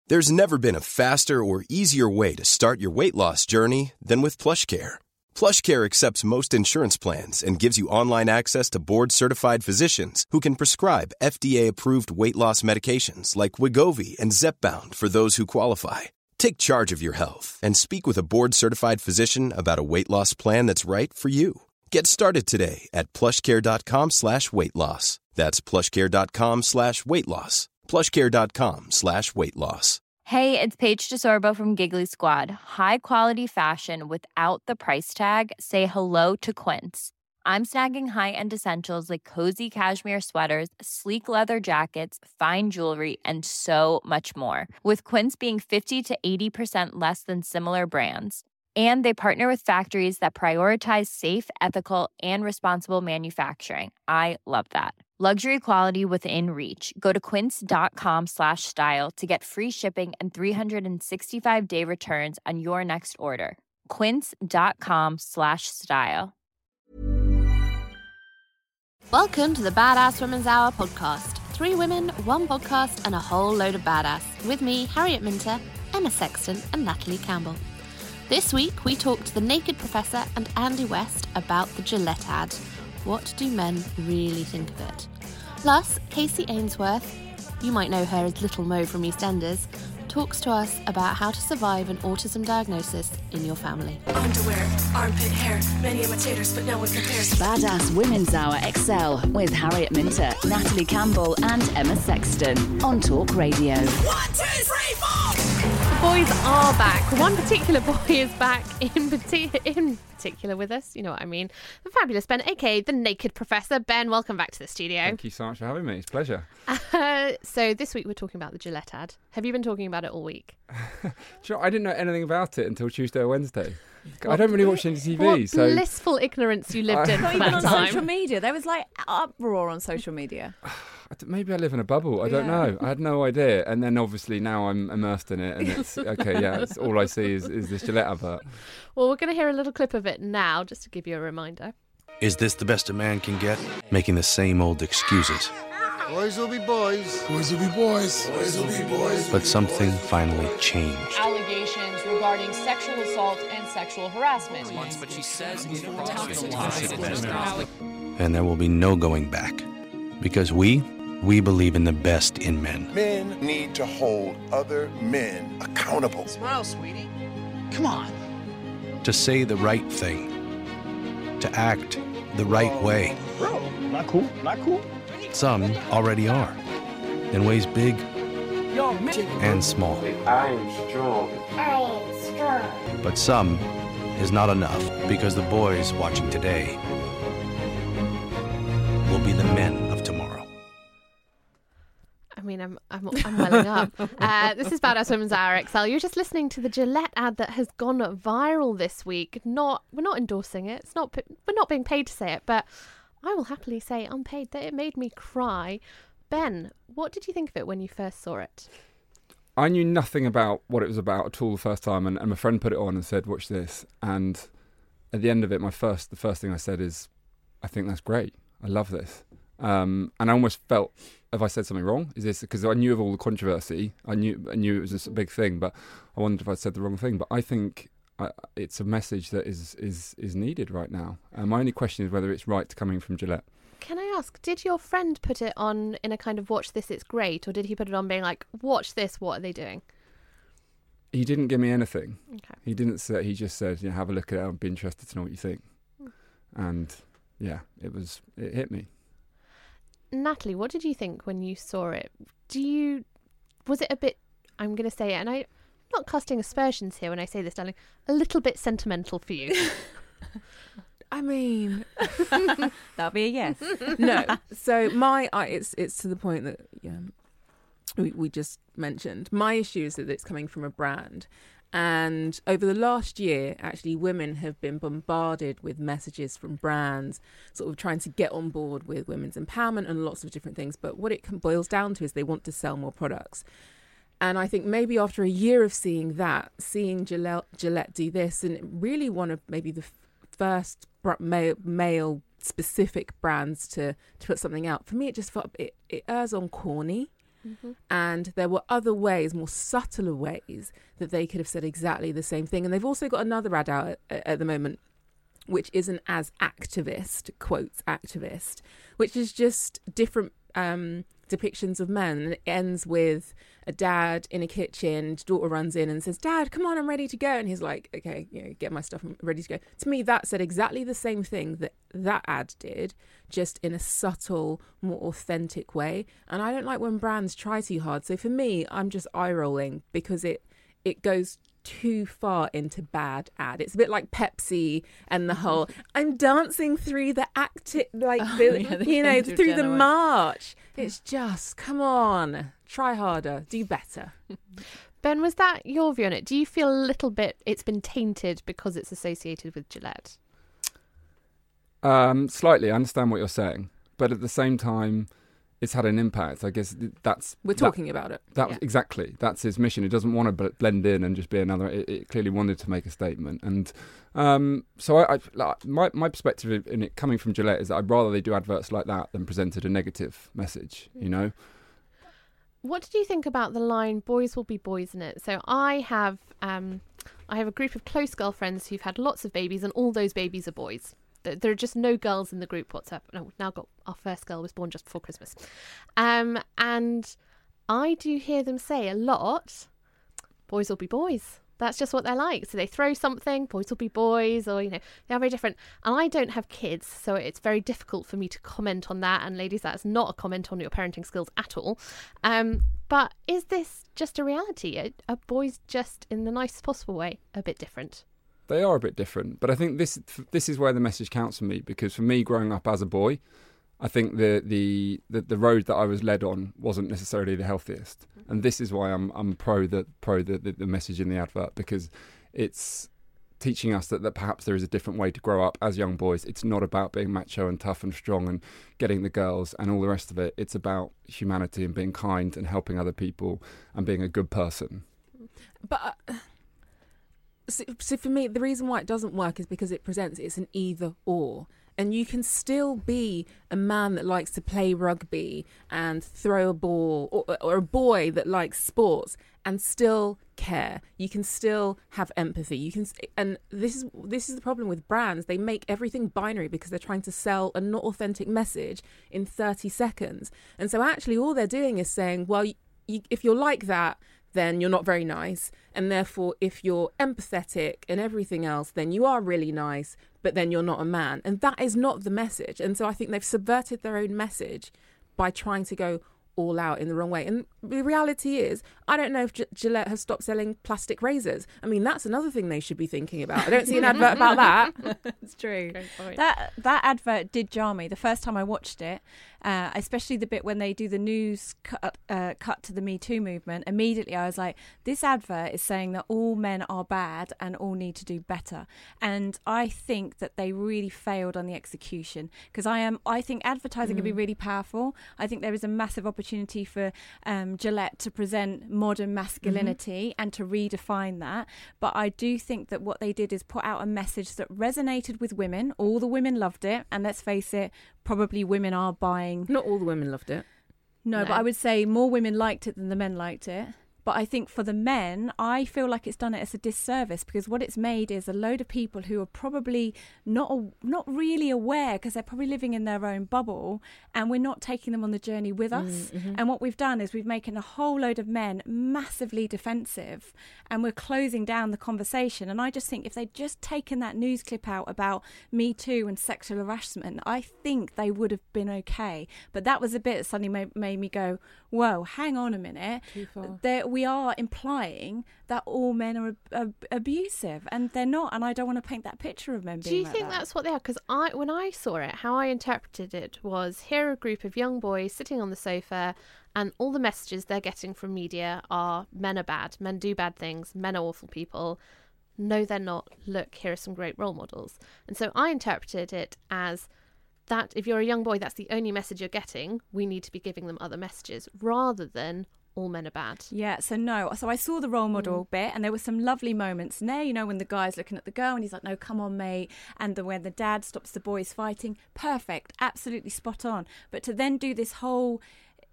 There's never been a faster or easier way to start your weight loss journey than with PlushCare. PlushCare accepts most insurance plans and gives you online access to board-certified physicians who can prescribe FDA-approved weight loss medications like Wegovy and Zepbound for those who qualify. Take charge of your health and speak with a board-certified physician about a weight loss plan that's right for you. Get started today at plushcare.com/weight loss. That's plushcare.com/weight loss. plushcare.com/weight loss. Hey, it's Paige DeSorbo from Giggly Squad. High quality fashion without the price tag. Say hello to Quince. I'm snagging high-end essentials like cozy cashmere sweaters, sleek leather jackets, fine jewelry, and so much more. With Quince being 50 to 80% less than similar brands. And they partner with factories that prioritize safe, ethical, and responsible manufacturing. I love that. Luxury quality within reach. Go to quince.com/style to get free shipping and 365-day returns on your next order. Quince.com/style. Welcome to the Badass Women's Hour podcast. 3 women, 1 podcast, and a whole load of badass. With me, Harriet Minter, Emma Sexton, and Natalie Campbell. This week, we talked to the Naked Professor and Andy West about the Gillette ad. What do men really think of it? Plus, Casey Ainsworth, you might know her as Little Mo from EastEnders, talks to us about how to survive an autism diagnosis in your family. Underwear, armpit hair, many imitators, but no one compares. Badass Women's Hour XL with Harriet Minter, Natalie Campbell, and Emma Sexton on Talk Radio. 1, 2, 3, 4! The boys are back. One particular boy is back in particular with us. You know what I mean. The fabulous Ben, aka the Naked Professor. Ben, welcome back to the studio. Thank you so much for having me. It's a pleasure. So this week we're talking about the Gillette ad. Have you been talking about it all week? Sure, I didn't know anything about it until Tuesday or Wednesday. I don't really watch any TV. What so blissful ignorance you lived in Not for even that on time. social media. There was like uproar on social media. maybe I live in a bubble. I don't know. I had no idea. And then obviously now I'm immersed in it, and it's okay. Yeah, it's all I see is this Gillette advert. Well, we're going to hear a little clip of it now, just to give you a reminder. Is this the best a man can get? Making the same old excuses. Boys will be boys. Boys will be boys. Boys will be boys. But something finally changed. Allegations regarding sexual assault and sexual harassment. But she says and there will be no going back. Because we believe in the best in men. Men need to hold other men accountable. Smile, sweetie. Come on. To say the right thing. To act the right way. Bro, not cool. Some already are. In ways big and small. I am strong. But some is not enough, because the boys watching today will be the men of tomorrow. I mean, I'm welling up. This is Badass Women's Hour XL. You're just listening to the Gillette ad that has gone viral this week. We're not endorsing it. We're not being paid to say it, but I will happily say unpaid that it made me cry. Ben, what did you think of it when you first saw it? I knew nothing about what it was about at all the first time, and my friend put it on and said, "Watch this." And at the end of it, the first thing I said is, "I think that's great. I love this." And I almost felt, have I said something wrong? Is this because I knew of all the controversy? I knew it was a big thing, but I wondered if I'd said the wrong thing. But I think it's a message that is needed right now. My only question is whether it's right coming from Gillette. Can I ask, did your friend put it on in a kind of watch this, it's great, or did he put it on being like, watch this, what are they doing? He didn't give me anything. Okay. He didn't say. He just said, have a look at it. I'd be interested to know what you think. And yeah, it hit me. Natalie, what did you think when you saw it? Was it a bit, I'm going to say it, and I'm not casting aspersions here when I say this, darling, a little bit sentimental for you? I mean, that'll be a yes. No. So it's to the point that we just mentioned. My issue is that it's coming from a brand. And over the last year, actually, women have been bombarded with messages from brands sort of trying to get on board with women's empowerment and lots of different things. But what it boils down to is they want to sell more products. And I think maybe after a year of seeing Gillette do this, and really one of maybe the first male-specific brands to put something out, for me it just felt it errs on corny. And there were other ways, more subtler ways, that they could have said exactly the same thing. And they've also got another ad out at the moment, which isn't as activist, quotes activist, which is just different depictions of men. And it ends with a dad in a kitchen, his daughter runs in and says, "Dad, come on, I'm ready to go." And he's like, "Okay, get my stuff, I'm ready to go." To me, that said exactly the same thing that ad did, just in a subtle, more authentic way. And I don't like when brands try too hard. So for me, I'm just eye rolling because it goes too far into bad ad. It's a bit like Pepsi and the whole I'm dancing through the through the march. It's just, come on, try harder, do better. Ben, was that your view on it? Do you feel a little bit it's been tainted because it's associated with Gillette? Slightly, I understand what you're saying, but at the same time, it's had an impact. I guess we're talking about it. Exactly. That's his mission. It doesn't want to blend in and just be another. It clearly wanted to make a statement. And so my perspective in it coming from Gillette is that I'd rather they do adverts like that than presented a negative message, you know? What did you think about the line, "Boys will be boys" in it? So I have a group of close girlfriends who've had lots of babies, and all those babies are boys. There are just no girls in the group whatsoever. No, we've now got our first girl was born just before Christmas. And I do hear them say a lot, boys will be boys. That's just what they're like. So they throw something, boys will be boys, or, they are very different. And I don't have kids, so it's very difficult for me to comment on that. And ladies, that's not a comment on your parenting skills at all. But is this just a reality? Are boys just, in the nicest possible way, a bit different? They are a bit different, but I think this is where the message counts for me, because for me, growing up as a boy, I think the road that I was led on wasn't necessarily the healthiest, and this is why I'm pro the message in the advert, because it's teaching us that perhaps there is a different way to grow up as young boys. It's not about being macho and tough and strong and getting the girls and all the rest of it. It's about humanity and being kind and helping other people and being a good person. But. So for me, the reason why it doesn't work is because it's an either or. And you can still be a man that likes to play rugby and throw a ball, or a boy that likes sports and still care. You can still have empathy. And this is the problem with brands. They make everything binary because they're trying to sell a not authentic message in 30 seconds. And so actually all they're doing is saying, well, if you're like that, then you're not very nice. And therefore, if you're empathetic and everything else, then you are really nice, but then you're not a man. And that is not the message. And so I think they've subverted their own message by trying to go all out in the wrong way. And the reality is, I don't know if Gillette has stopped selling plastic razors. I mean, that's another thing they should be thinking about. I don't see an advert about that. It's true. That advert did jar me the first time I watched it, especially the bit when they do the news cut to the Me Too movement. Immediately I was like, this advert is saying that all men are bad and all need to do better. And I think that they really failed on the execution, because I think advertising can be really powerful. I think there is a massive opportunity for Gillette to present modern masculinity and to redefine that. But I do think that what they did is put out a message that resonated with women. All the women loved it. And let's face it, probably women are buying. Not all the women loved it. No, but I would say more women liked it than the men liked it. But I think for the men, I feel like it's done it as a disservice, because what it's made is a load of people who are probably not really aware, because they're probably living in their own bubble, and we're not taking them on the journey with us. And what we've done is we've making a whole load of men massively defensive, and we're closing down the conversation. And I just think if they'd just taken that news clip out about Me Too and sexual harassment, I think they would have been okay. But that was a bit that suddenly made me go, whoa, hang on a minute. Too far. We are implying that all men are abusive, and they're not. And I don't want to paint that picture of men being. Do you like think that's what they are? Because when I saw it, how I interpreted it was, here are a group of young boys sitting on the sofa, and all the messages they're getting from media are men are bad, men do bad things, men are awful people. No, they're not. Look, here are some great role models. And so I interpreted it as that if you're a young boy, that's the only message you're getting. We need to be giving them other messages, rather than all men are bad. Yeah, so I saw the role model bit, and there were some lovely moments in there, when the guy's looking at the girl and he's like, no, come on, mate, and when the dad stops the boys fighting, perfect, absolutely spot on. But to then do this whole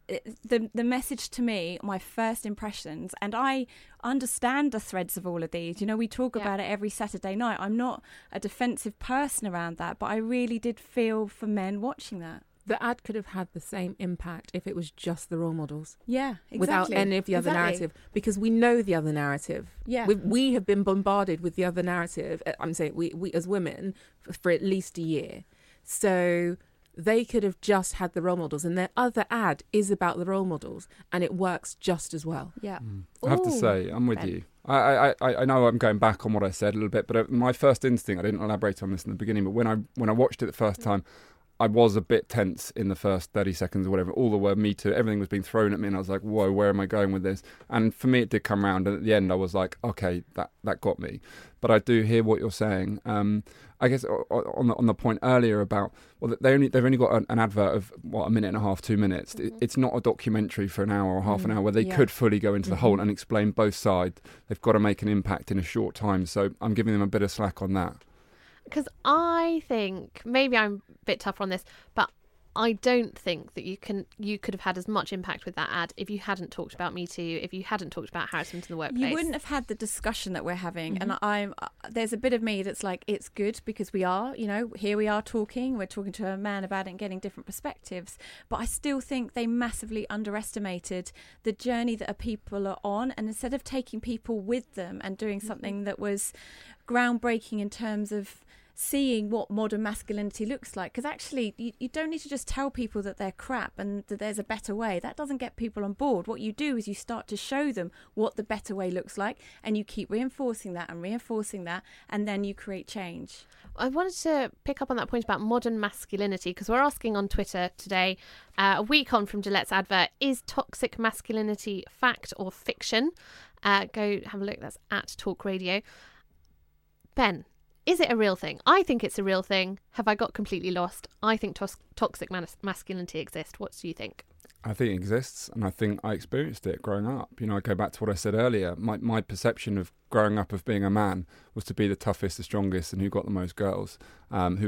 the message to me, my first impressions, and I understand the threads of all of these. You know, we talk about it every Saturday night. I'm not a defensive person around that, but I really did feel for men watching that. The ad could have had the same impact if it was just the role models. Yeah, exactly. Without any of the other narrative. Because we know the other narrative. Yeah. We have been bombarded with the other narrative. I'm saying we as women for at least a year. So they could have just had the role models, and their other ad is about the role models, and it works just as well. Yeah. I have to say, I'm with you. I know I'm going back on what I said a little bit, but my first instinct, I didn't elaborate on this in the beginning, but when I watched it the first time, I was a bit tense in the first 30 seconds or whatever. All the word Me Too, everything was being thrown at me, and I was like, whoa, where am I going with this? And for me, it did come round, and at the end, I was like, okay, that got me. But I do hear what you're saying. I guess on the point earlier about, well, they've only got an advert of, a minute and a half, 2 minutes. Mm-hmm. It's not a documentary for an hour or half an hour where they could fully go into the whole and explain both sides. They've got to make an impact in a short time. So I'm giving them a bit of slack on that. Because I think, maybe I'm a bit tougher on this, but I don't think that you could have had as much impact with that ad if you hadn't talked about Me Too, if you hadn't talked about harassment in the workplace. You wouldn't have had the discussion that we're having. Mm-hmm. And there's a bit of me that's like, it's good because we are, here we are talking. We're talking to a man about it and getting different perspectives. But I still think they massively underestimated the journey that people are on. And instead of taking people with them and doing something that was groundbreaking in terms of seeing what modern masculinity looks like, because actually you don't need to just tell people that they're crap and that there's a better way. That doesn't get people on board. What you do is you start to show them what the better way looks like, and you keep reinforcing that, and then you create change. I wanted to pick up on that point about modern masculinity, because we're asking on Twitter today, a week on from Gillette's advert, is toxic masculinity fact or fiction? Go have a look. That's at Talk Radio. Ben, is it a real thing? I think it's a real thing. Have I got completely lost? I think toxic masculinity exists. What do you think? I think it exists, and I think I experienced it growing up. I go back to what I said earlier. My perception of growing up of being a man was to be the toughest, the strongest, and who got the most girls. That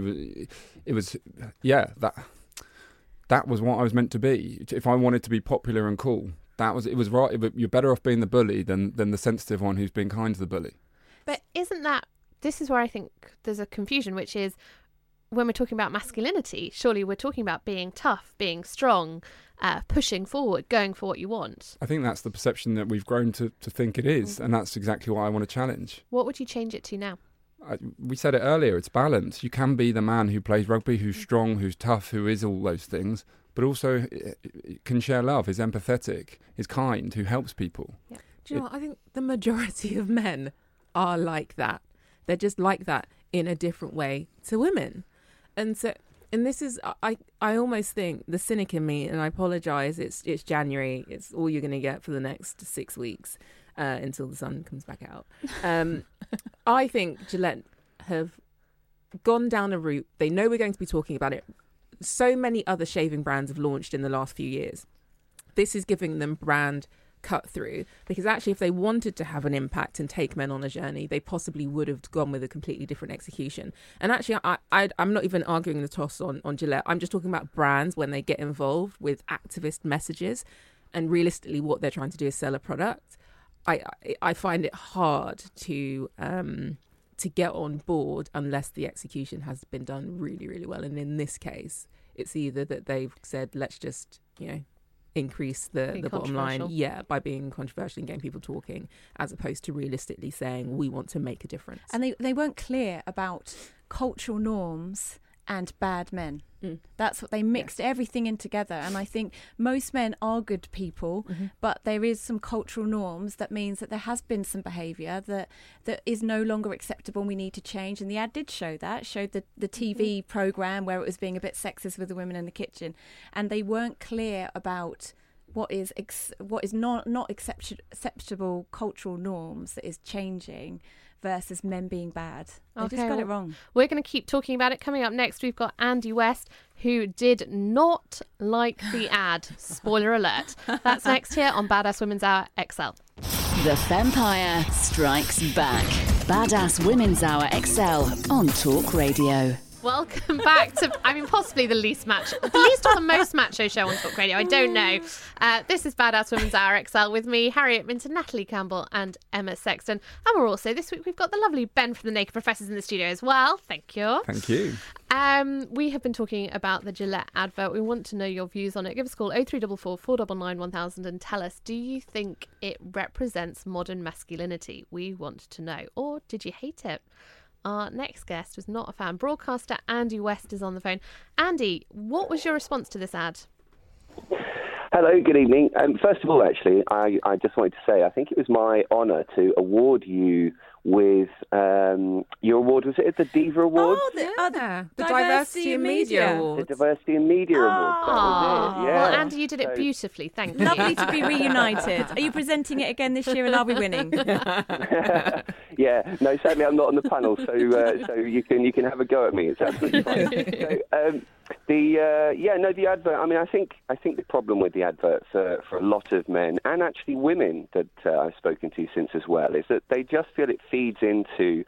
was what I was meant to be. If I wanted to be popular and cool, it was right. You're better off being the bully than the sensitive one who's being kind to the bully. But isn't that... This is where I think there's a confusion, which is when we're talking about masculinity, surely we're talking about being tough, being strong, pushing forward, going for what you want. I think that's the perception that we've grown to think it is, and that's exactly what I want to challenge. What would you change it to now? We said it earlier, it's balance. You can be the man who plays rugby, who's strong, who's tough, who is all those things, but also can share love, is empathetic, is kind, who helps people. Yeah. Do you know what? I think the majority of men are like that. They're just like that in a different way to women. And this is, I almost think the cynic in me, and I apologise, it's January, it's all you're going to get for the next 6 weeks until the sun comes back out. I think Gillette have gone down a route, they know we're going to be talking about it. So many other shaving brands have launched in the last few years. This is giving them brand cut through, because actually if they wanted to have an impact and take men on a journey, they possibly would have gone with a completely different execution. And actually I'm not even arguing the toss on Gillette. I'm just talking about brands when they get involved with activist messages, and realistically what they're trying to do is sell a product. I find it hard to get on board unless the execution has been done really, really well. And in this case, it's either that they've said, let's just, increase the bottom line, by being controversial and getting people talking, as opposed to realistically saying we want to make a difference. And they weren't clear about cultural norms and bad men. That's what they mixed everything in together. And I think most men are good people, but there is some cultural norms that means that there has been some behaviour that is no longer acceptable and we need to change. And the ad did show that, showed the TV programme where it was being a bit sexist with the women in the kitchen. And they weren't clear about what is not acceptable cultural norms that is changing versus men being bad. They just got it wrong. We're going to keep talking about it. Coming up next, we've got Andy West, who did not like the ad. Spoiler alert. That's next here on Badass Women's Hour XL. The Fempire strikes back. Badass Women's Hour XL on Talk Radio. Welcome back to, possibly the least or the most macho show on Talk Radio. I don't know. This is Badass Women's Hour XL with me, Harriet Minter, Natalie Campbell and Emma Sexton. And we're also, this week, we've got the lovely Ben from the Naked Professors in the studio as well. Thank you. Thank you. We have been talking about the Gillette advert. We want to know your views on it. Give us a call 0344 499 1000 and tell us, do you think it represents modern masculinity? We want to know. Or did you hate it? Our next guest was not a fan. Broadcaster Andy West is on the phone. Andy, what was your response to this ad? Hello, good evening. First of all, actually, I just wanted to say I think it was my honour to award you with your award. Was it the Diva Award? Oh, the Diversity in Media Award. The Diversity in Media Award. That was it, yeah. Well, Andy, you did it beautifully. Thank you. Lovely to be reunited. Are you presenting it again this year and I'll be winning? Yeah, no, sadly I'm not on the panel, so you can have a go at me. It's absolutely fine. So, the advert. I think the problem with the advert for a lot of men and actually women that I've spoken to since as well is that they just feel it feeds into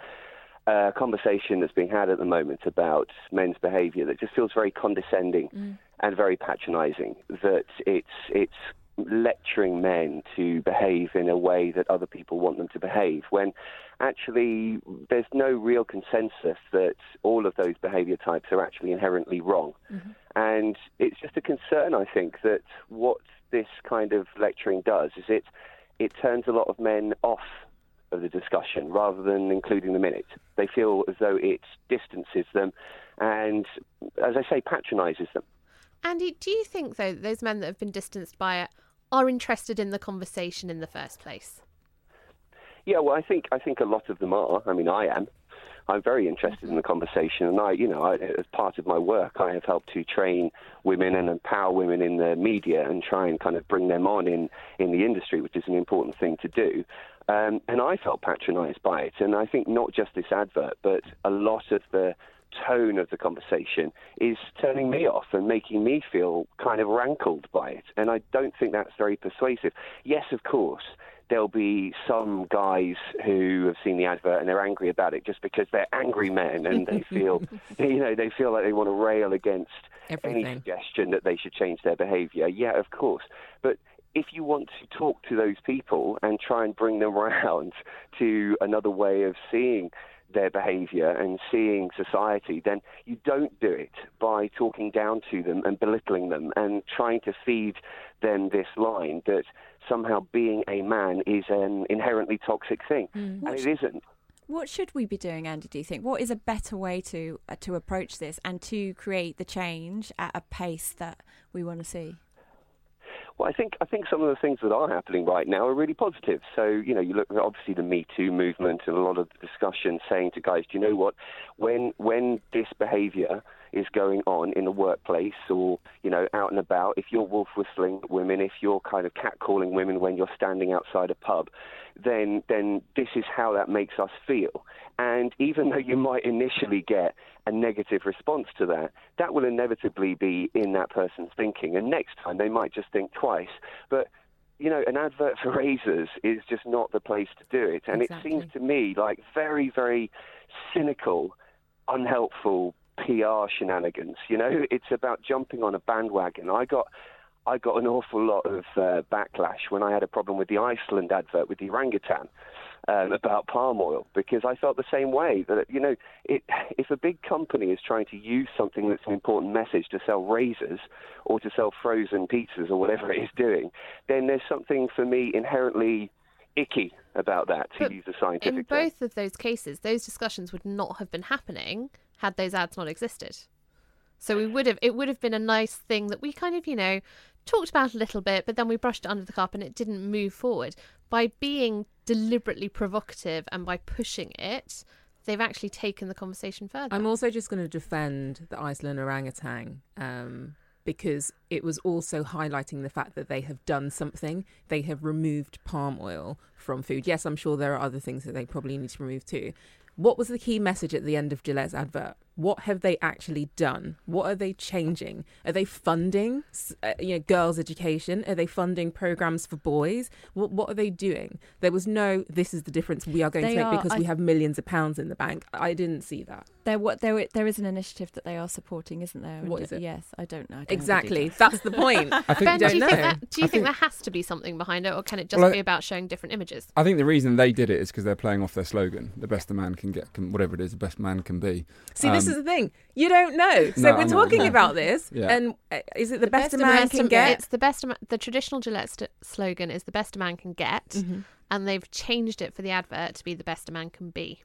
a conversation that's being had at the moment about men's behaviour that just feels very condescending and very patronising. That it's lecturing men to behave in a way that other people want them to behave, when actually there's no real consensus that all of those behaviour types are actually inherently wrong. Mm-hmm. And it's just a concern, I think, that what this kind of lecturing does is it turns a lot of men off of the discussion rather than including them in it. They feel as though it distances them and, as I say, patronises them. Andy, do you think, though, that those men that have been distanced by it are interested in the conversation in the first place? Yeah, well, I think a lot of them are. I mean, I am. I'm very interested in the conversation, and I, as part of my work, I have helped to train women and empower women in the media and try and kind of bring them on in the industry, which is an important thing to do. And I felt patronised by it, and I think not just this advert, but a lot of the tone of the conversation is turning me off and making me feel kind of rankled by it, and I don't think that's very persuasive. Yes, of course, there'll be some guys who have seen the advert and they're angry about it just because they're angry men and they feel, they feel like they want to rail against any suggestion that they should change their behaviour. Yeah, of course. But if you want to talk to those people and try and bring them around to another way of seeing their behaviour and seeing society, then you don't do it by talking down to them and belittling them and trying to feed them this line that somehow being a man is an inherently toxic thing. And it isn't. What should we be doing, Andy, do you think? What is a better way to approach this and to create the change at a pace that we want to see? Well, I think some of the things that are happening right now are really positive. So, you look at obviously the Me Too movement and a lot of discussion saying to guys, do you know what, when this behaviour is going on in the workplace or, out and about, if you're wolf whistling at women, if you're kind of catcalling women when you're standing outside a pub, then this is how that makes us feel. And even though you might initially get a negative response to that, that will inevitably be in that person's thinking. And next time they might just think twice. But, an advert for razors is just not the place to do it. And Exactly. It seems to me like very, very cynical, unhelpful PR shenanigans. It's about jumping on a bandwagon. I got an awful lot of backlash when I had a problem with the Iceland advert with the orangutan about palm oil, because I felt the same way, that, if a big company is trying to use something that's an important message to sell razors or to sell frozen pizzas or whatever it is doing, then there's something for me inherently icky about that, to use a scientific term. In both of those cases, those discussions would not have been happening had those ads not existed. So it would have been a nice thing that we kind of, talked about a little bit, but then we brushed it under the carpet and it didn't move forward. By being deliberately provocative and by pushing it, they've actually taken the conversation further. I'm also just going to defend the Iceland orangutan because it was also highlighting the fact that they have done something. They have removed palm oil from food. Yes, I'm sure there are other things that they probably need to remove too. What was the key message at the end of Gillette's advert? What have they actually done? What are they changing? Are they funding girls' education? Are they funding programs for boys? What are they doing? There was no, this is the difference we are going to make because we have millions of pounds in the bank. I didn't see that. There is an initiative that they are supporting, isn't there? What is it? Yes, I don't know. Exactly. That's the point. Ben, do you think there has to be something behind it, or can it just be about showing different images? I think the reason they did it is because they're playing off their slogan, the best a man can get, whatever it is, the best man can be. See, this is the thing. You don't know. So we're talking about this, and is it the best a man can get? It's the best. The traditional Gillette slogan is the best a man can get, and they've changed it for the advert to be the best a man can be.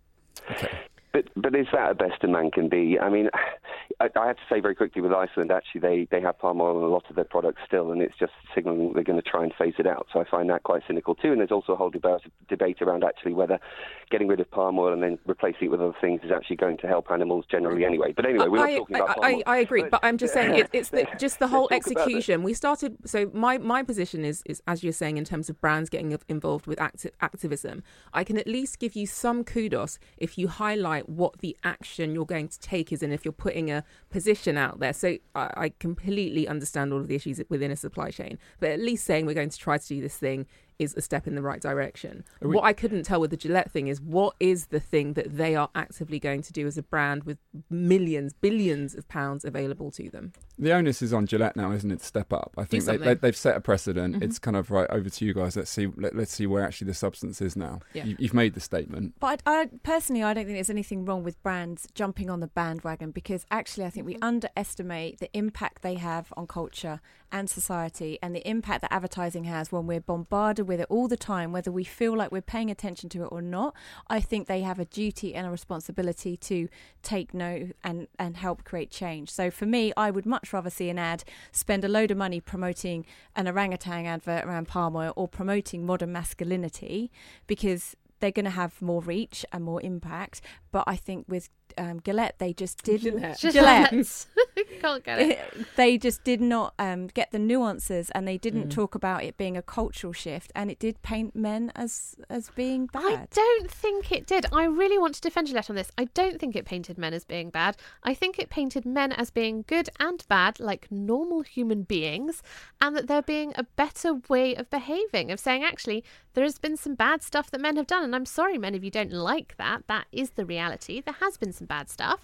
Okay. But is that a best a man can be? I mean, I have to say very quickly with Iceland, actually, they have palm oil in a lot of their products still, and it's just signalling they're going to try and phase it out. So I find that quite cynical too. And there's also a whole debate around actually whether getting rid of palm oil and then replacing it with other things is actually going to help animals generally anyway. But anyway, we're not talking about palm oil. I agree, but I'm just saying it's just the whole execution. We started, so my position is, as you're saying, in terms of brands getting involved with activism, I can at least give you some kudos if you highlight what the action you're going to take is, and if you're putting a position out there. So I completely understand all of the issues within a supply chain, but at least saying we're going to try to do this thing is a step in the right direction. What I couldn't tell with the Gillette thing is what is the thing that they are actively going to do as a brand with millions, billions of pounds available to them. The onus is on Gillette now, isn't it, to step up? I think they've set a precedent. It's kind of right, over to you guys. Let's see where actually the substance is now. Yeah. You've made the statement. But I personally, I don't think there's anything wrong with brands jumping on the bandwagon, because actually I think we underestimate the impact they have on culture and society, and the impact that advertising has when we're bombarded with it all the time, whether we feel like we're paying attention to it or not. I think they have a duty and a responsibility to take note and help create change. So for me, I would much rather see an ad spend a load of money promoting an orangutan advert around palm oil or promoting modern masculinity, because they're going to have more reach and more impact. But I think with Gillette, they just didn't. Gillette. Can't get it. They just did not get the nuances, and they didn't talk about it being a cultural shift, and it did paint men as being bad. I don't think it did. I really want to defend Gillette on this. I don't think it painted men as being bad. I think it painted men as being good and bad, like normal human beings, and that there being a better way of behaving, of saying, actually, there has been some bad stuff that men have done, and I'm sorry, men, if you don't like that. That is the reality. There has been some bad stuff.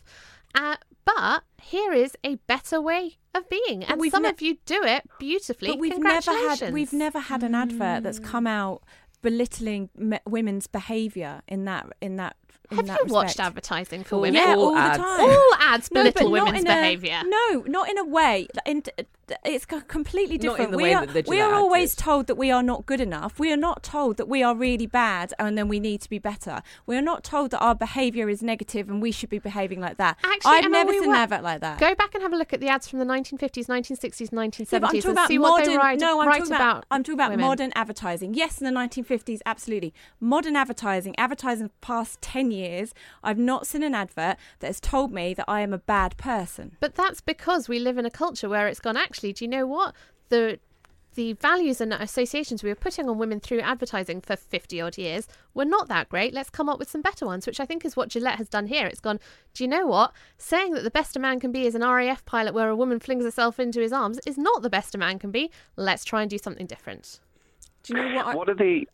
But here is a better way of being, and some of you do it beautifully. But we've never had an advert that's come out belittling women's behaviour in that. Have you watched advertising for women? Yeah, all the time. All ads belittle women's behaviour. No, not in a way. It's completely different. Not in the way that the Gillette we are always did. told that we are not good enough. We are not told that we are really bad and then we need to be better. We are not told that our behaviour is negative and we should be behaving like that. Actually, I've never seen an advert like that. Go back and have a look at the ads from the 1950s, 1960s, 1970s and see what they write about. I'm talking about women. modern advertising. Yes, in the 1950s, absolutely. Modern advertising for the past 10 years, I've not seen an advert that has told me that I am a bad person. But that's because we live in a culture where it's gone, actually, do you know what? The values and associations we were putting on women through advertising for 50 odd years were not that great. Let's come up with some better ones, which I think is what Gillette has done here. It's gone, do you know what? Saying that the best a man can be is an RAF pilot where a woman flings herself into his arms is not the best a man can be. Let's try and do something different. Do you know what?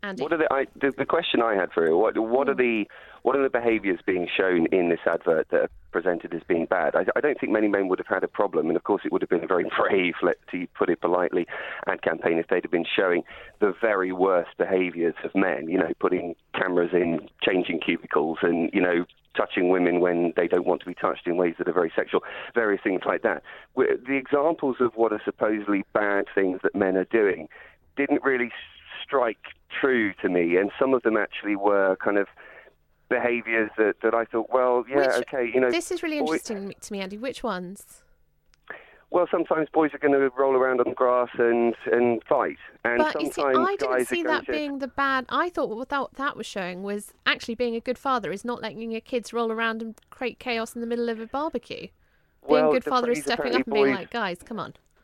The question I had for you? What are the behaviours being shown in this advert that are presented as being bad? I don't think many men would have had a problem, and of course it would have been a very brave, to put it politely, ad campaign if they'd have been showing the very worst behaviours of men. You know, putting cameras in, changing cubicles, and touching women when they don't want to be touched in ways that are very sexual, various things like that. The examples of what are supposedly bad things that men are doing didn't really strike true to me, and some of them actually were kind of behaviours that I thought, well, yeah, okay, This is really interesting to me, Andy. Which ones? Well, sometimes boys are going to roll around on the grass and fight, and but sometimes you see, I didn't guys see are going that being the bad. I thought what that was showing was actually being a good father is not letting your kids roll around and create chaos in the middle of a barbecue. Being a good father is stepping up and being like, guys, come on.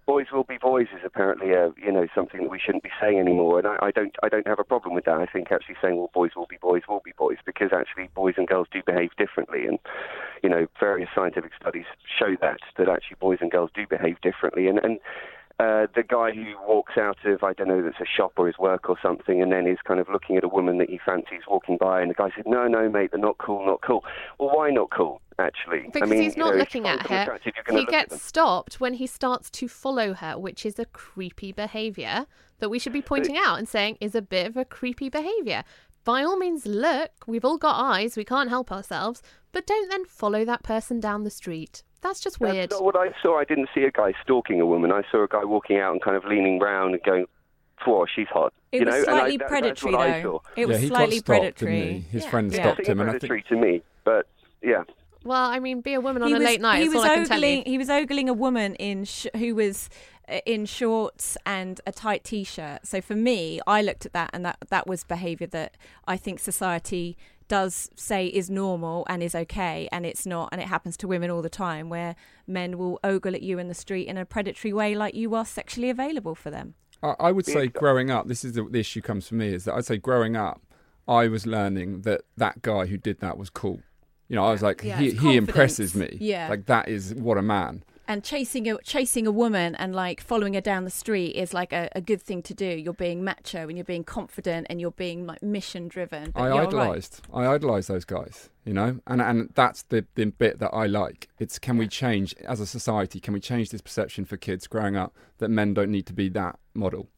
boys will be boys is apparently something that we shouldn't be saying anymore, and I don't have a problem with that. I think actually saying, well, boys will be boys, because actually boys and girls do behave differently, and various scientific studies show that actually boys and girls do behave differently, and the guy who walks out of, I don't know, that's a shop or his work or something, and then is kind of looking at a woman that he fancies walking by, and the guy said, no, mate, they're not cool. Well, why not cool, actually? Because he's not looking at her. He gets stopped when he starts to follow her, which is a creepy behaviour that we should be pointing out and saying is a bit of a creepy behaviour. By all means, look, we've all got eyes, we can't help ourselves, but don't then follow that person down the street. That's just weird. That's not what I saw. I didn't see a guy stalking a woman. I saw a guy walking out and kind of leaning round and going, "Whoa, she's hot." It was slightly predatory, though. It was slightly predatory. His friend stopped him, and predatory to me. But yeah. Well, I mean, be a woman on a late night. That's all I can tell you. He was ogling a woman who was in shorts and a tight t-shirt. So for me, I looked at that, and that was behaviour that I think society does say is normal and is okay, and it's not, and it happens to women all the time, where men will ogle at you in the street in a predatory way, like you are sexually available for them. I would say growing up, this is the issue comes for me, is that I'd say growing up, I was learning that guy who did that was cool. I was like, he impresses me. Yeah. Like, that is what a man. And chasing a woman and like following her down the street is like a good thing to do. You're being macho and you're being confident and you're being like mission driven. I idolised those guys, and that's the bit that I like. It's, can we change as a society? Can we change this perception for kids growing up that men don't need to be that model?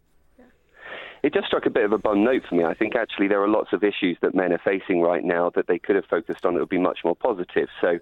It just struck a bit of a bum note for me. I think actually there are lots of issues that men are facing right now that they could have focused on that would be much more positive. So,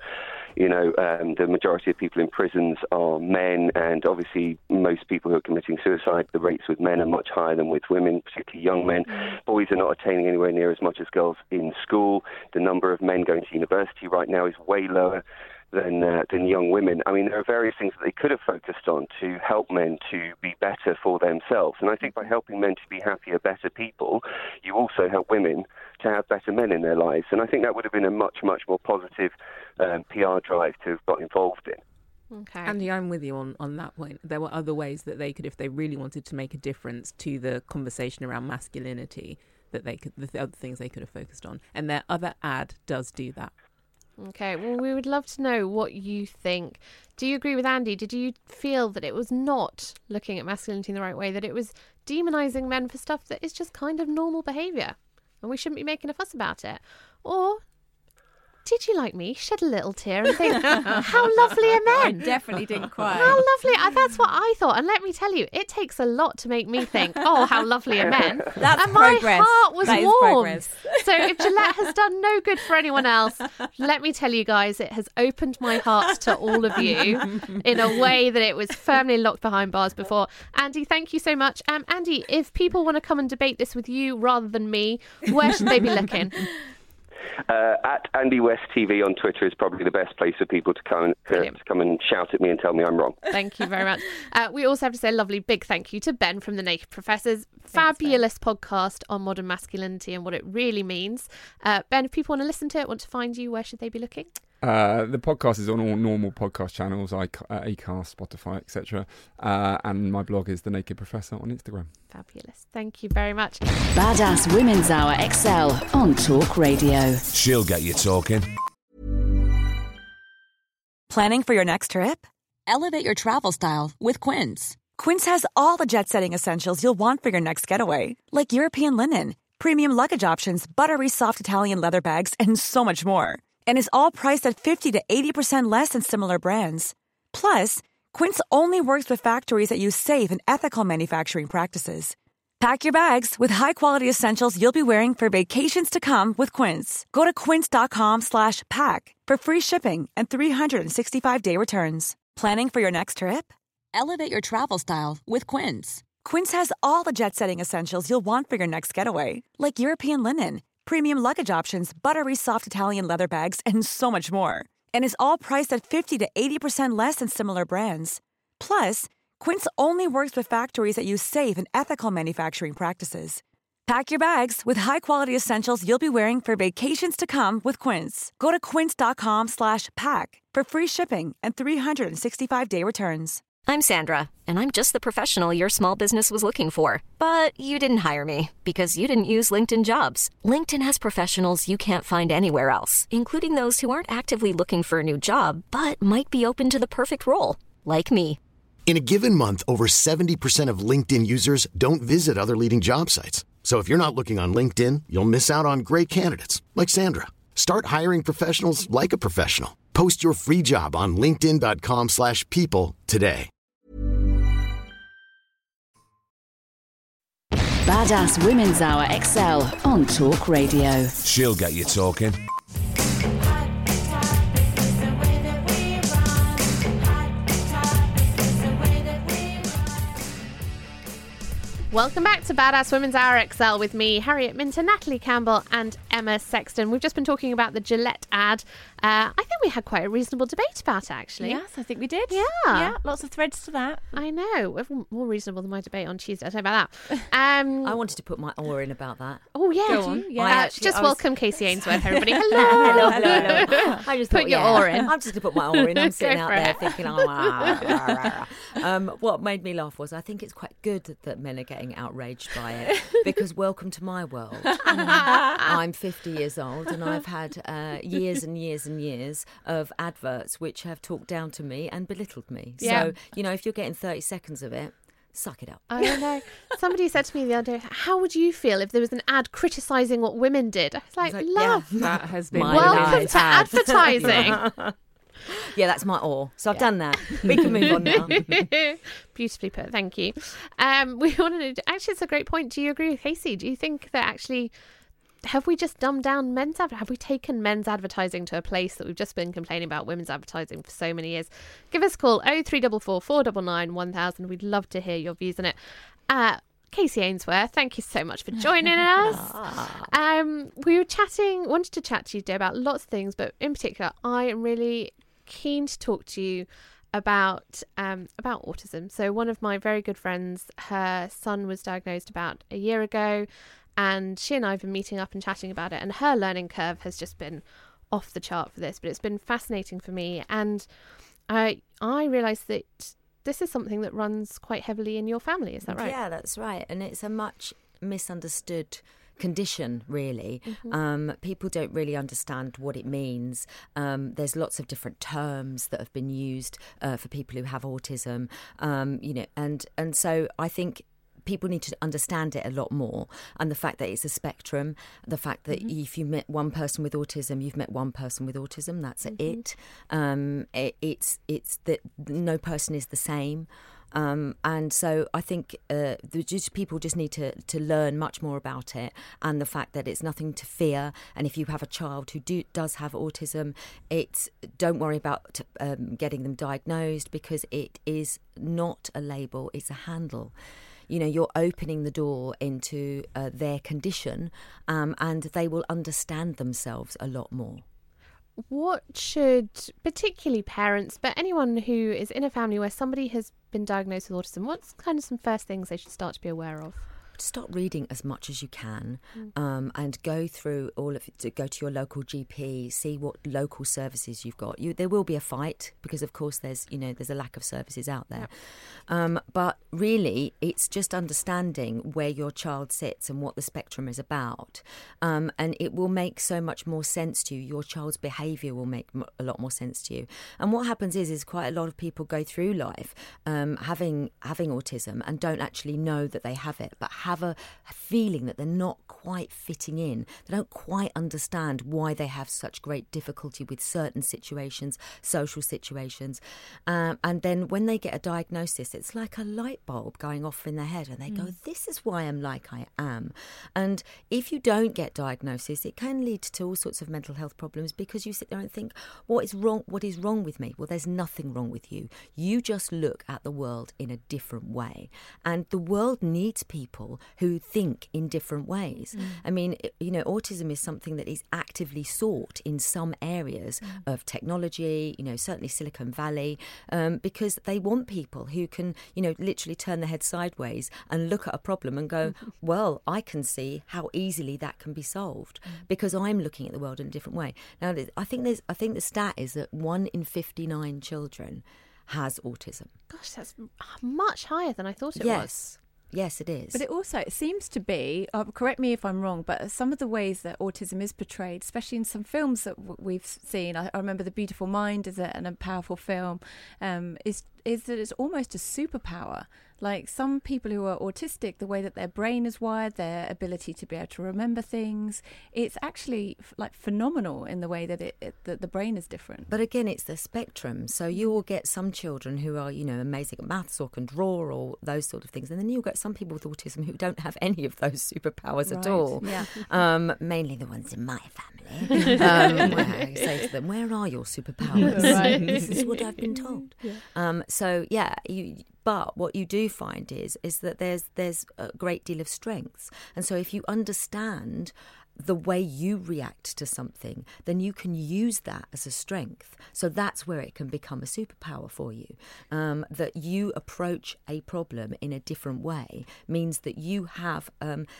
the majority of people in prisons are men, and obviously most people who are committing suicide, the rates with men are much higher than with women, particularly young men. Boys are not attaining anywhere near as much as girls in school. The number of men going to university right now is way lower than young women. I mean, there are various things that they could have focused on to help men to be better for themselves. And I think by helping men to be happier, better people, you also help women to have better men in their lives. And I think that would have been a much, much more positive PR drive to have got involved in. Okay. Andy, I'm with you on that point. There were other ways that they could, if they really wanted to make a difference to the conversation around masculinity, the other things they could have focused on. And their other ad does do that. Okay, well, we would love to know what you think. Do you agree with Andy? Did you feel that it was not looking at masculinity in the right way, that it was demonising men for stuff that is just kind of normal behaviour and we shouldn't be making a fuss about it? Or did you, like me, shed a little tear and think, how lovely are men? I definitely didn't cry. How lovely. That's what I thought. And let me tell you, it takes a lot to make me think, oh, how lovely are men. That's and progress. My heart was that warmed. So if Gillette has done no good for anyone else, let me tell you guys, it has opened my heart to all of you in a way that it was firmly locked behind bars before. Andy, thank you so much. Andy, if people want to come and debate this with you rather than me, where should they be looking? At Andy West TV on Twitter is probably the best place for people to come and shout at me and tell me I'm wrong. Thank you very much. We also have to say a lovely big thank you to Ben from The Naked Professors. Fabulous podcast on modern masculinity and what it really means. Ben, if people want to listen to it, want to find you, where should they be looking? The podcast is on all normal podcast channels, Acast, Spotify, etc. And my blog is The Naked Professor on Instagram. Fabulous. Thank you very much. Badass Women's Hour XL on Talk Radio. She'll get you talking. Planning for your next trip? Elevate your travel style with Quince. Quince has all the jet-setting essentials you'll want for your next getaway, like European linen, premium luggage options, buttery soft Italian leather bags, and so much more. And is all priced at 50 to 80% less than similar brands. Plus, Quince only works with factories that use safe and ethical manufacturing practices. Pack your bags with high-quality essentials you'll be wearing for vacations to come with Quince. Go to quince.com/pack for free shipping and 365-day returns. Planning for your next trip? Elevate your travel style with Quince. Quince has all the jet-setting essentials you'll want for your next getaway, like European linen, premium luggage options, buttery soft Italian leather bags, and so much more. And is all priced at 50 to 80% less than similar brands. Plus, Quince only works with factories that use safe and ethical manufacturing practices. Pack your bags with high-quality essentials you'll be wearing for vacations to come with Quince. Go to quince.com/pack for free shipping and 365-day returns. I'm Sandra, and I'm just the professional your small business was looking for. But you didn't hire me because you didn't use LinkedIn Jobs. LinkedIn has professionals you can't find anywhere else, including those who aren't actively looking for a new job, but might be open to the perfect role, like me. In a given month, over 70% of LinkedIn users don't visit other leading job sites. So if you're not looking on LinkedIn, you'll miss out on great candidates like Sandra. Start hiring professionals like a professional. Post your free job on linkedin.com/people today. Badass Women's Hour XL on Talk Radio. She'll get you talking. Welcome back to Badass Women's Hour XL with me, Harriet Minter, Natalie Campbell and Emma Sexton. We've just been talking about the Gillette ad. I think we had quite a reasonable debate about it, actually. Yes, I think we did. Yeah, lots of threads to that. I know. More reasonable than my debate on Tuesday. I'll tell you about that. I wanted to put my oar in about that. Oh, yeah. Go on. Yeah. Welcome Casey Ainsworth, everybody. Hello. Hello. I just put your oar in. I'm just going to put my oar in. I'm sitting out there thinking, what made me laugh was I think it's quite good that men are getting outraged by it, because welcome to my world. I'm 50 years old and I've had years and years and years of adverts which have talked down to me and belittled me. Yeah. So, if you're getting 30 seconds of it, suck it up. I don't know. Somebody said to me the other day, how would you feel if there was an ad criticising what women did? I was like, love. Yeah, that has been welcome to advertising. Yeah, that's my oar. So I've done that. We can move on now. Beautifully put. Thank you. We wanted to, actually, it's a great point. Do you agree with Casey? Do you think that actually, have we just dumbed down men's advertising? Have we taken men's advertising to a place that we've just been complaining about women's advertising for so many years? Give us a call, 0344 499 1000. We'd love to hear your views on it. Casey Ainsworth, thank you so much for joining us. We were wanted to chat to you today about lots of things, but in particular, I am really keen to talk to you about autism. So one of my very good friends, her son was diagnosed about a year ago, and she and I have been meeting up and chatting about it, and her learning curve has just been off the chart for this, but it's been fascinating for me. And I realised that this is something that runs quite heavily in your family. Is that right? Yeah, that's right. And it's a much misunderstood condition, really. Mm-hmm. People don't really understand what it means. There's lots of different terms that have been used for people who have autism, and so I think people need to understand it a lot more, and the fact that it's a spectrum, the fact that if you met one person with autism, you've met one person with autism. That's it. It's that no person is the same. And so I think people just need to learn much more about it, and the fact that it's nothing to fear. And if you have a child who does have autism, don't worry about getting them diagnosed, because it is not a label, it's a handle. You're opening the door into their condition, and they will understand themselves a lot more. What should, particularly parents, but anyone who is in a family where somebody has been diagnosed with autism, what's kind of some first things they should start to be aware of? Start reading as much as you can, and go through all of it. Go to your local GP, see what local services you've got. There will be a fight, because of course there's a lack of services out there. But really, it's just understanding where your child sits and what the spectrum is about, and it will make so much more sense to you. Your child's behaviour will make a lot more sense to you. And what happens is quite a lot of people go through life having autism and don't actually know that they have it, but have a feeling that they're not quite fitting in. They don't quite understand why they have such great difficulty with certain situations, social situations. And then when they get a diagnosis, it's like a light bulb going off in their head, and they go, this is why I'm like I am. And if you don't get diagnosis, it can lead to all sorts of mental health problems, because you sit there and think, what is wrong with me? Well, there's nothing wrong with you. You just look at the world in a different way. And the world needs people who think in different ways. I mean, autism is something that is actively sought in some areas of technology, certainly Silicon Valley, because they want people who can, literally turn their head sideways and look at a problem and go, well, I can see how easily that can be solved because I'm looking at the world in a different way. Now, I think the stat is that 1 in 59 children has autism. Gosh, that's much higher than I thought it was. Yes, it is. But it seems to be, correct me if I'm wrong, but some of the ways that autism is portrayed, especially in some films that we've seen, I remember The Beautiful Mind is a powerful film, is that it's almost a superpower. Like some people who are autistic, the way that their brain is wired, their ability to be able to remember things, it's actually like phenomenal in the way that that the brain is different. But again, it's the spectrum. So you will get some children who are, amazing at maths or can draw or those sort of things. And then you'll get some people with autism who don't have any of those superpowers at all. Yeah. Mainly the ones in my family. Where I say to them, where are your superpowers? This is what I've been told. But what you do find is that there's a great deal of strengths. And so if you understand the way you react to something, then you can use that as a strength. So that's where it can become a superpower for you. That you approach a problem in a different way means that you have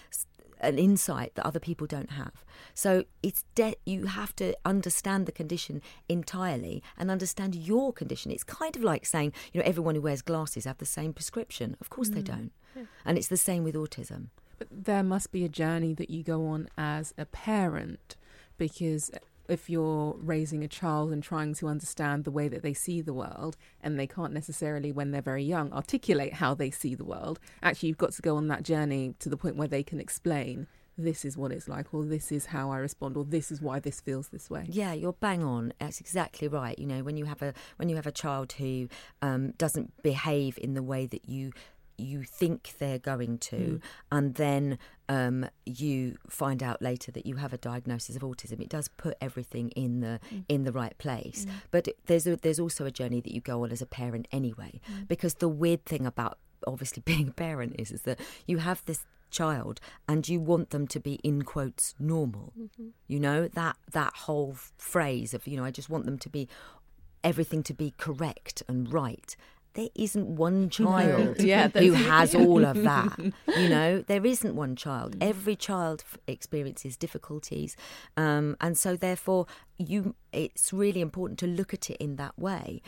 an insight that other people don't have. So it's you have to understand the condition entirely and understand your condition. It's kind of like saying, everyone who wears glasses have the same prescription. Of course they don't. Yeah. And it's the same with autism. But there must be a journey that you go on as a parent, because if you're raising a child and trying to understand the way that they see the world, and they can't necessarily, when they're very young, articulate how they see the world, actually you've got to go on that journey to the point where they can explain, this is what it's like, or this is how I respond, or this is why this feels this way. Yeah, you're bang on. That's exactly right. When you have a child who doesn't behave in the way that you think they're going to, and then you find out later that you have a diagnosis of autism, it does put everything in the right place. But there's also a journey that you go on as a parent anyway, because the weird thing about obviously being a parent is that you have this child and you want them to be, in quotes, normal. That whole phrase of I just want them to be, everything to be correct and right. There isn't one child who has all of that. There isn't one child. Every child experiences difficulties. And so therefore, it's really important to look at it in that way.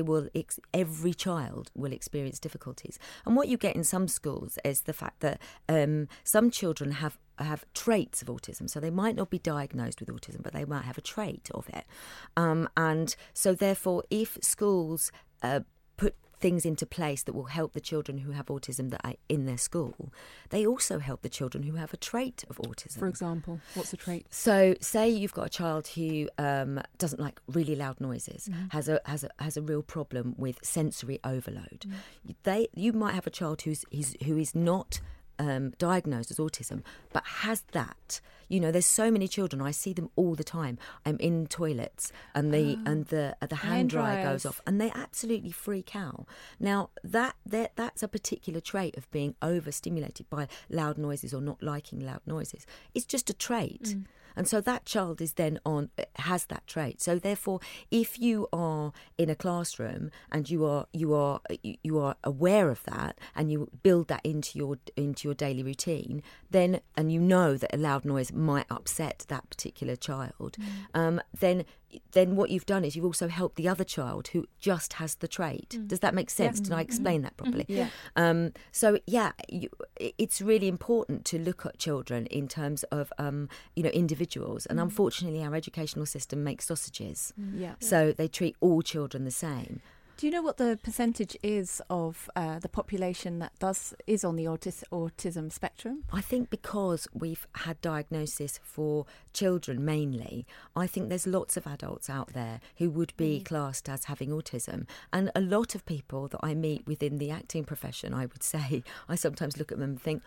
Every child will experience difficulties. And what you get in some schools is the fact that some children have traits of autism. So they might not be diagnosed with autism, but they might have a trait of it. And so therefore, if schools put things into place that will help the children who have autism that are in their school, they also help the children who have a trait of autism. For example, what's a trait? So say you've got a child who doesn't like really loud noises, has a real problem with sensory overload. You might have a child who is not diagnosed as autism, but has that. There's so many children, I see them all the time. I'm in toilets and the hand dryer goes off and they absolutely freak out. Now that's a particular trait of being overstimulated by loud noises or not liking loud noises. It's just a trait. And so that child has that trait. So therefore, if you are in a classroom and you are aware of that and you build that into your daily routine, then and you know that a loud noise might upset that particular child, then what you've done is you've also helped the other child who just has the trait. Does that make sense? Did I explain that properly? Yeah. It's really important to look at children in terms of individuals, and unfortunately our educational system makes sausages. So they treat all children the same. Do you know what the percentage is of the population that is on the autism spectrum? I think because we've had diagnosis for children mainly, I think there's lots of adults out there who would be classed as having autism. And a lot of people that I meet within the acting profession, I would say, I sometimes look at them and think,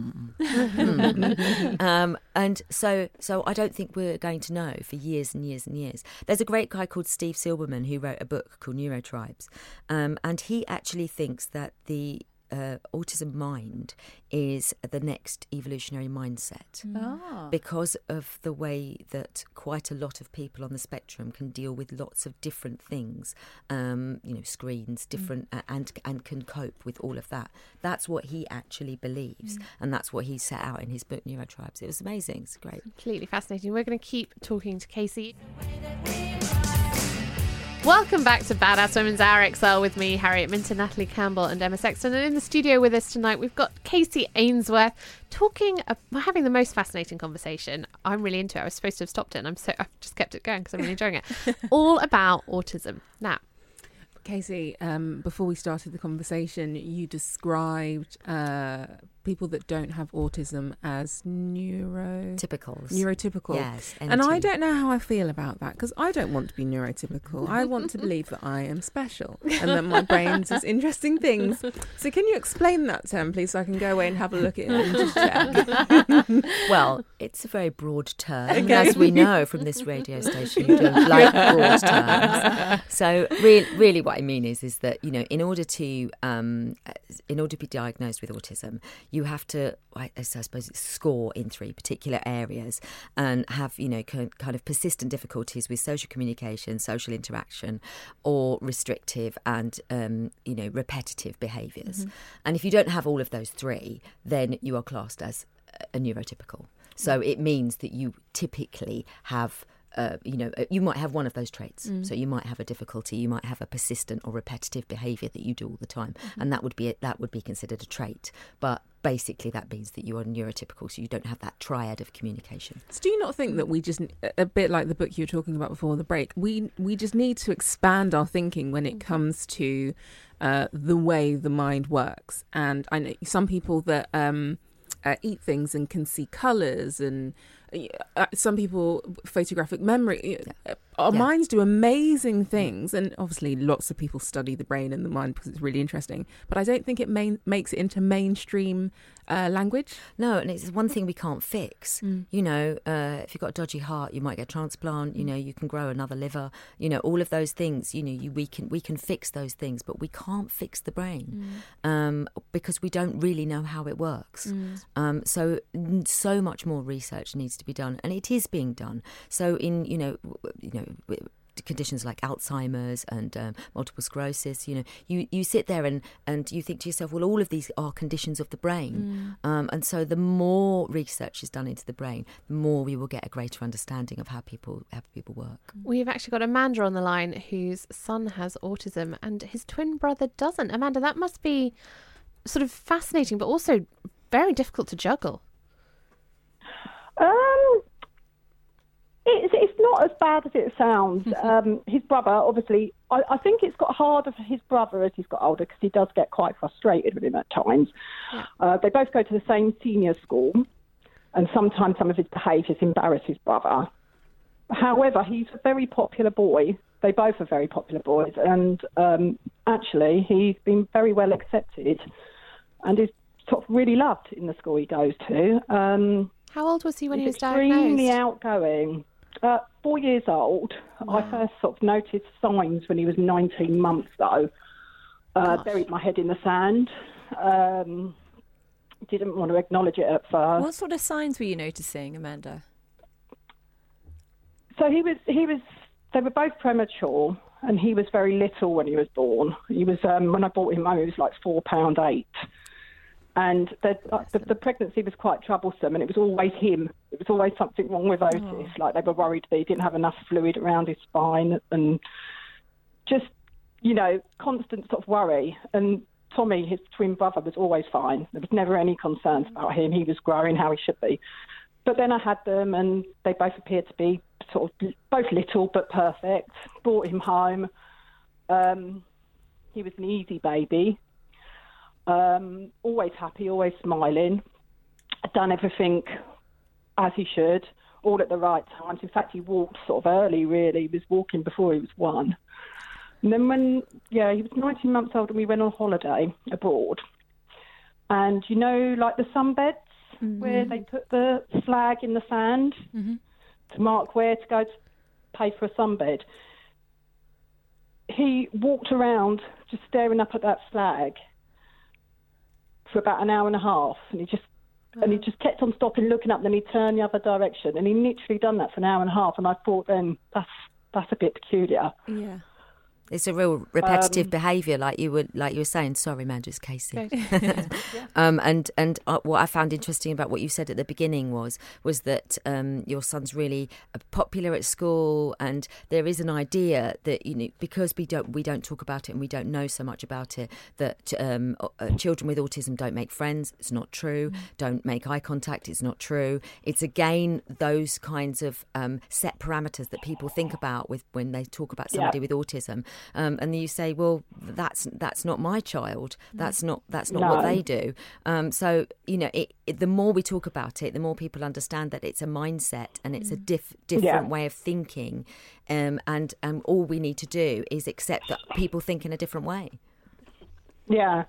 and so I don't think we're going to know for years and years and years. There's a great guy called Steve Silberman who wrote a book called Neurotribes, and he actually thinks that the autism mind is the next evolutionary mindset because of the way that quite a lot of people on the spectrum can deal with lots of different things, screens, different, and can cope with all of that. That's what he actually believes, and that's what he set out in his book Neurotribes. It was amazing. It's great. Completely fascinating. We're going to keep talking to Casey. Welcome back to Badass Women's Hour XL with me, Harriet Minter, Natalie Campbell and Emma Sexton. And in the studio with us tonight, we've got Casey Ainsworth having the most fascinating conversation. I'm really into it. I was supposed to have stopped it and I've just kept it going because I'm really enjoying it. All about autism. Now, Casey, before we started the conversation, you described people that don't have autism as neurotypicals. Yes. And I don't know how I feel about that, because I don't want to be neurotypical. I want to believe that I am special and that my brain does interesting things. So can you explain that term, please, so I can go away and have a look at it and just check? Well, it's a very broad term. Okay. As we know from this radio station, you don't like broad terms. So really what I mean is that, you know, in order to be diagnosed with autism, you have to, I suppose, score in 3 particular areas and have, you know, kind of persistent difficulties with social communication, social interaction, or restrictive and, you know, repetitive behaviours. Mm-hmm. And if you don't have all of those 3, then you are classed as a neurotypical. So it means that you typically have you might have one of those traits. So you might have a difficulty, you might have a persistent or repetitive behaviour that you do all the time, and that would be considered a trait. But basically that means that you are neurotypical, so you don't have that triad of communication. So do you not think that we just, a bit like the book you were talking about before the break, we just need to expand our thinking when it comes to the way the mind works? And I know some people that eat things and can see colours, and some people photographic memory. Our minds do amazing things, and obviously lots of people study the brain and the mind because it's really interesting, but I don't think it makes it into mainstream language. No, and it's one thing we can't fix. You know, if you've got a dodgy heart, you might get a transplant. You know, you can grow another liver. You know, all of those things. You know, we can fix those things, but we can't fix the brain because we don't really know how it works. So much more research needs to be done, and it is being done. So in conditions like Alzheimer's and multiple sclerosis, you know, you sit there and you think to yourself, well, all of these are conditions of the brain, and so the more research is done into the brain, the more we will get a greater understanding of how people work. We've actually got Amanda on the line whose son has autism and his twin brother doesn't. Amanda, that must be sort of fascinating, but also very difficult to juggle. It's not as bad as it sounds. His brother, obviously, I think it's got harder for his brother as he's got older, because he does get quite frustrated with him at times. Yeah. They both go to the same senior school, and sometimes some of his behaviours embarrass his brother. However, he's a very popular boy. They both are very popular boys, and actually he's been very well accepted and is sort of really loved in the school he goes to. How old was he when he was diagnosed? Extremely outgoing. 4 years old. Wow. I first sort of noticed signs when he was 19 months, though. Buried my head in the sand. Didn't want to acknowledge it at first. What sort of signs were you noticing, Amanda? So they were both premature, and he was very little when he was born. He was, when I brought him home, he was like £4.8. And the pregnancy was quite troublesome, and it was always him. It was always something wrong with Otis. Oh. Like, they were worried that he didn't have enough fluid around his spine, and just, you know, constant sort of worry. And Tommy, his twin brother, was always fine. There was never any concerns about him. He was growing how he should be. But then I had them, and they both appeared to be sort of both little but perfect. Brought him home. He was an easy baby. Always happy, always smiling. Done everything as he should, all at the right times. In fact, he walked sort of early, really. He was walking before he was 1. And then when, he was 19 months old, and we went on holiday abroad. And, you know, like the sunbeds, where they put the flag in the sand to mark where to go to pay for a sunbed. He walked around just staring up at that flag for about an hour and a half, and he just kept on stopping, looking up, and then he'd turn the other direction, and he literally done that for an hour and a half. And I thought, then that's a bit peculiar. Yeah. It's a real repetitive behaviour, like you were saying. Sorry, Mandy, it's Casey. And what I found interesting about what you said at the beginning was that your son's really popular at school, and there is an idea that, you know, because we don't talk about it and we don't know so much about it, that children with autism don't make friends. It's not true. Don't make eye contact. It's not true. It's again those kinds of set parameters that people think about when they talk about somebody with autism. And you say, well, that's not my child. That's not what they do. So, you know, the more we talk about it, the more people understand that it's a mindset and it's a different way of thinking. And all we need to do is accept that people think in a different way. Yeah,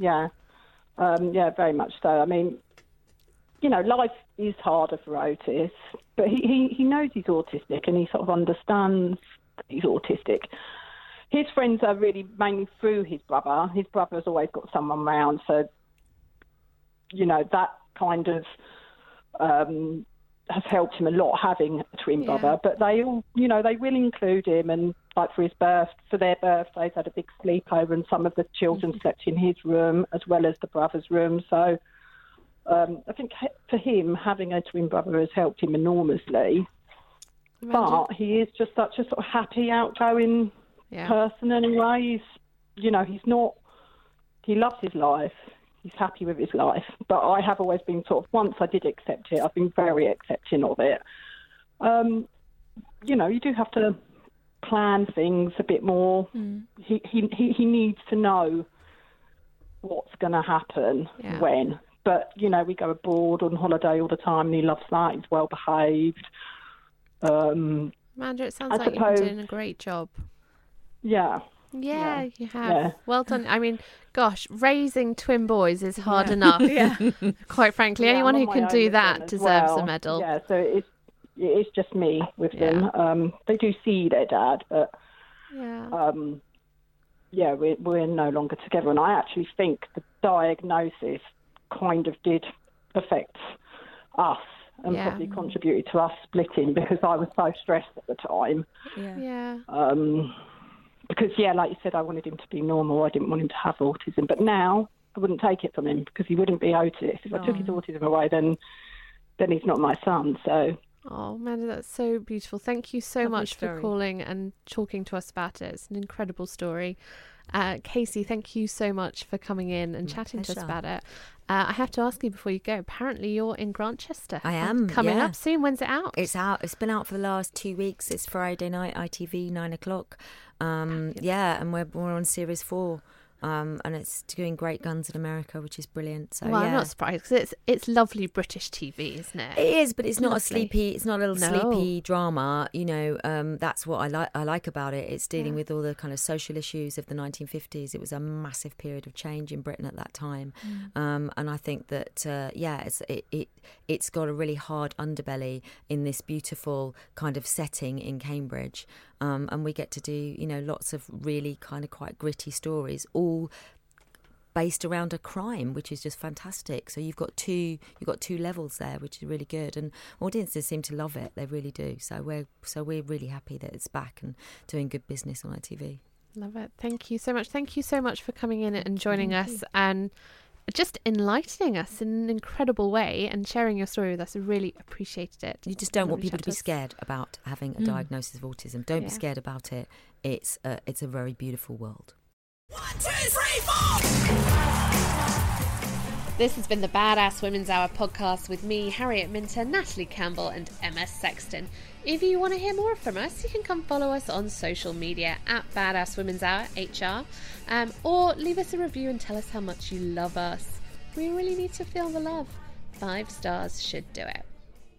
very much so. I mean, you know, life is harder for Otis, but he knows he's autistic and he sort of understands that he's autistic. His friends are really mainly through his brother. His brother has always got someone around, so, you know, that kind of has helped him a lot, having a twin brother. But they all, you know, they will include him, and like for their birthdays, had a big sleepover, and some of the children slept in his room as well as the brother's room. So I think for him, having a twin brother has helped him enormously. But he is just such a sort of happy, outgoing person anyway. He loves his life. He's happy with his life. But I have always been sort of, once I did accept it, I've been very accepting of it. You know, you do have to plan things a bit more. He needs to know what's going to happen when. But, you know, we go abroad on holiday all the time and he loves that. He's well behaved. Amanda, it sounds like you've been doing a great job. Yeah, you have. Yeah. Well done. I mean, gosh, raising twin boys is hard enough. Quite frankly, anyone who can do that deserves a medal. Yeah, so it's just me with them. They do see their dad, but we're no longer together. And I actually think the diagnosis kind of did affect us and probably contributed to us splitting, because I was so stressed at the time. Because, like you said, I wanted him to be normal. I didn't want him to have autism. But now I wouldn't take it from him, because he wouldn't be Otis. If I took his autism away, then he's not my son. So. Oh, Amanda, that's so beautiful. Thank you so much for calling and talking to us about it. It's an incredible story. Casey, thank you so much for coming in and chatting to us about it. I have to ask you before you go, apparently you're in Grantchester. I am. Coming up soon. When's it out? It's out. It's been out for the last 2 weeks. It's Friday night, ITV, 9:00. And we're on series 4. And it's doing great guns in America, which is brilliant. So I'm not surprised, because it's lovely British TV, isn't it? It is, but it's not sleepy drama. You know, that's what I like about it. It's dealing with all the kind of social issues of the 1950s. It was a massive period of change in Britain at that time, and I think that it's got a really hard underbelly in this beautiful kind of setting in Cambridge. And we get to do, you know, lots of really kind of quite gritty stories, all based around a crime, which is just fantastic. So you've got two levels there, which is really good, and audiences seem to love it. They really do. So we're really happy that it's back and doing good business on ITV. Love it. Thank you so much. Thank you so much for coming in and joining us and just enlightening us in an incredible way and sharing your story with us. I really appreciated it. You just don't want people to be scared about having a diagnosis of autism. Don't be scared about it. It's a very beautiful world. 1, 2, 3, 4. This has been the Badass Women's Hour podcast with me, Harriet Minter, Natalie Campbell and Emma Sexton. If you want to hear more from us, you can come follow us on social media at Badass Women's Hour HR, or leave us a review and tell us how much you love us. We really need to feel the love. 5 stars should do it.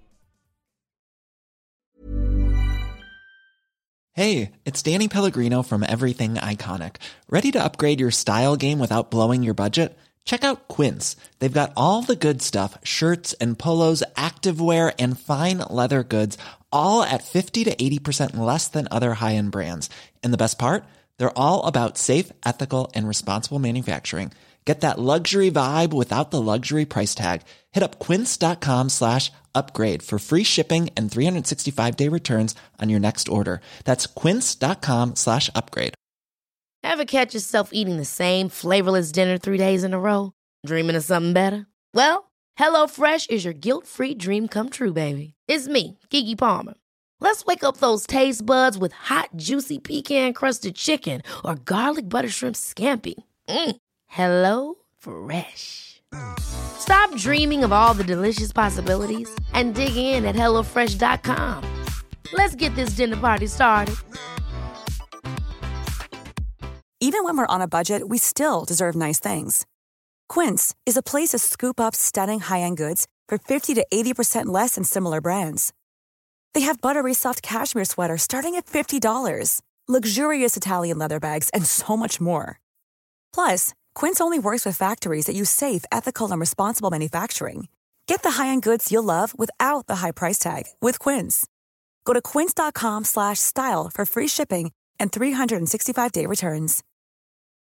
Hey, it's Danny Pellegrino from Everything Iconic. Ready to upgrade your style game without blowing your budget? Check out Quince. They've got all the good stuff, shirts and polos, activewear, and fine leather goods, all at 50 to 80% less than other high-end brands. And the best part? They're all about safe, ethical, and responsible manufacturing. Get that luxury vibe without the luxury price tag. Hit up quince.com/upgrade for free shipping and 365-day returns on your next order. That's quince.com/upgrade. Ever catch yourself eating the same flavorless dinner 3 days in a row? Dreaming of something better? Well, HelloFresh is your guilt-free dream come true, baby. It's me, Keke Palmer. Let's wake up those taste buds with hot, juicy pecan-crusted chicken or garlic butter shrimp scampi. Hello Fresh. Stop dreaming of all the delicious possibilities and dig in at HelloFresh.com. Let's get this dinner party started. Even when we're on a budget, we still deserve nice things. Quince is a place to scoop up stunning high-end goods for 50 to 80% less than similar brands. They have buttery soft cashmere sweaters starting at $50, luxurious Italian leather bags, and so much more. Plus, Quince only works with factories that use safe, ethical, and responsible manufacturing. Get the high-end goods you'll love without the high price tag with Quince. Go to quince.com/style for free shipping and 365-day returns.